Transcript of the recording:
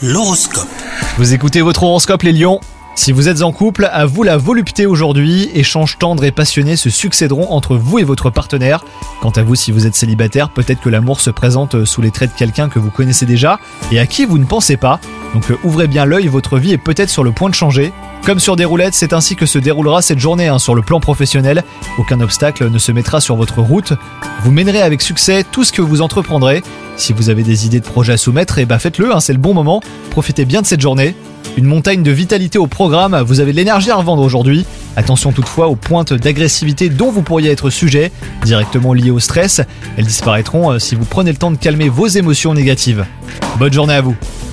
L'horoscope. Vous écoutez votre horoscope les lions. Si vous êtes en couple, à vous la volupté aujourd'hui. Échanges tendres et passionnés se succéderont entre vous et votre partenaire. Quant à vous, si vous êtes célibataire, peut-être que l'amour se présente sous les traits de quelqu'un que vous connaissez déjà et à qui vous ne pensez pas. Donc ouvrez bien l'œil, votre vie est peut-être sur le point de changer. Comme sur des roulettes, c'est ainsi que se déroulera cette journée sur le plan professionnel. Aucun obstacle ne se mettra sur votre route. Vous mènerez avec succès tout ce que vous entreprendrez. Si vous avez des idées de projets à soumettre, faites-le, c'est le bon moment. Profitez bien de cette journée. Une montagne de vitalité au programme, vous avez de l'énergie à revendre aujourd'hui. Attention toutefois aux pointes d'agressivité dont vous pourriez être sujet, directement liées au stress. Elles disparaîtront si vous prenez le temps de calmer vos émotions négatives. Bonne journée à vous.